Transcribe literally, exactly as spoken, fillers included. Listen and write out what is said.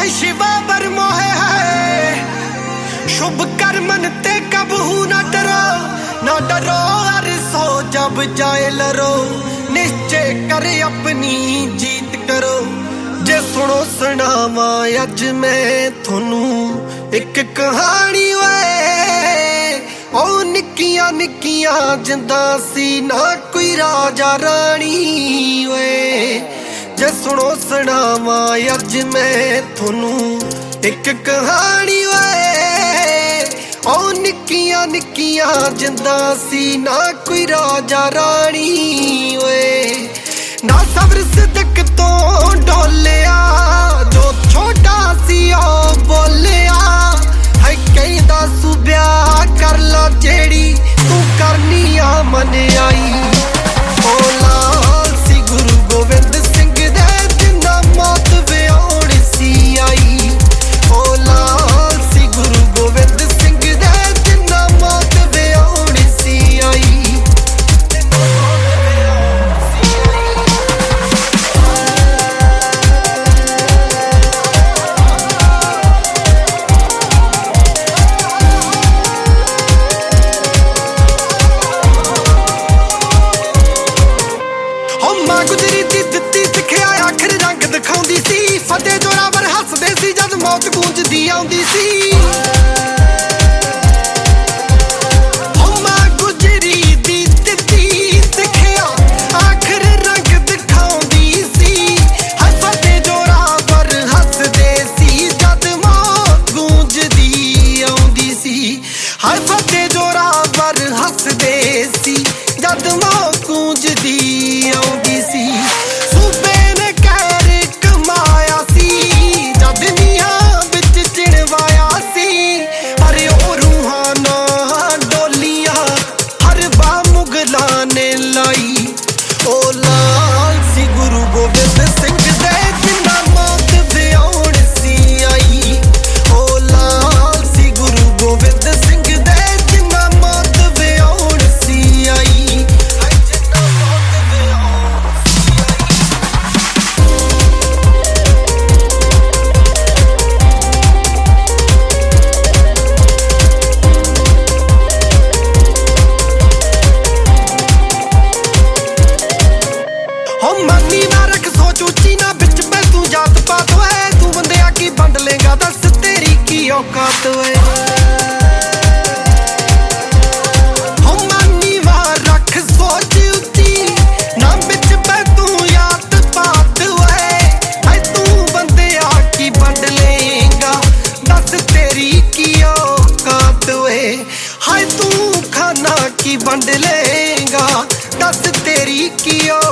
शिवा बर मोहे है शुभ कर्मन ते कबहू न डरो न डरो हर सो जब जाए लरो निश्चय करे अपनी जीत करो। जे सुनो सुनावा अज मैं थोनू एक कहानी वे ओ निक्कियां निक्कियां जिंदा सी ना कोई राजा रानी वे। जे सुनो सुनावा अज मैं थोनू एक कहानी वे ओ निक्कियां निक्कियां जिंदा सी ना कोई राजा रानी वे। ना सबर सिदक तो डोलिया जो छोटा सी ओ बोलिया है कहदा सुब्या कर ला जेड़ी तू करनी आ मन आई। ओ लाल सी गुरु गोविंद सिंह दे जिन्ना मौत व्याउण सी आई। ओ लाल सी गुरु गोविंद सिंह दे जिन्ना मौत व्याउण सी आई। गुजरी दी दित्ती सिखिया आखिर रंग दिखाउंदी सी फतेह जोरावर हसदे सी जद मौत गूंजदी आउंदी सी। गुजरी दी दित्ती सिखिया आखिर रंग दिखाउंदी सी फतेह जोरावर हसदे सी जद मौत गूंजदी आउंदी सी। हाय फतेह जोरावर हसदे सी जद मौत गूंजदी आउंदी सी। सूबे ने कहर कमाया सी जद नीहां विच चिणवाया सी। अरे ओ रूहाना डोलियां हर बा मुगलां ने लाई। ओ लाल सी गुरु गोबिंद सिंह दे जिन्ना मौत व्याउण सी आई। ओ लाल सी गुरु गोबिंद सिंह दे जिन्ना मौत व्याउण सी आई। मनी ना रख सोच उची ना बिच में तू जात पात है तू बंदिया की बंड लेगा दस तेरी की औकात है। मनी ना रख सोच उची ना बिच में तू जात पात है तू बंदिया की बंड लेगा दस तेरी की औकात है। हाय तू खाना की बंड लेगा दस तेरी की